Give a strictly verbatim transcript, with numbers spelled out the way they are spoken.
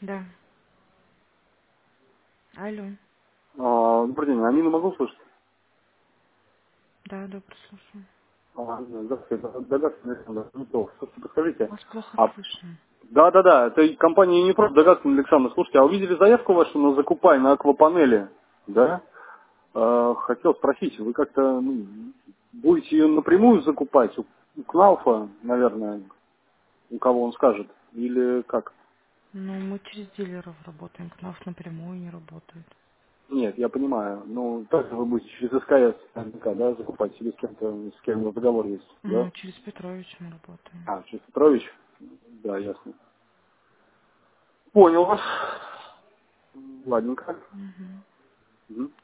Да. Алло. А, добрый день, Амину могу слышать? Да, добро слушаю. А, здравствуйте, догадка, Александр Кузнецов. Слушайте, подскажите, Вас плохо а, слышно. да, да, да, это и компания не просто догадка, Александр. Слушайте, а увидели заявку вашу на закупай на аквапанели, да? А, хотел спросить, вы как-то ну, будете ее напрямую закупать у, у Кнауфа, наверное, у кого он скажет, или как? Ну, мы через дилеров работаем, к нас напрямую не работает. Нет, я понимаю. Ну, также вы будете через СКС, наверняка, да, закупать или с кем-то, с кем договор есть, да? Ну, через Петровича мы работаем. А, через Петрович? Да, ясно. Понял вас. Ладненько. Угу. Мгм.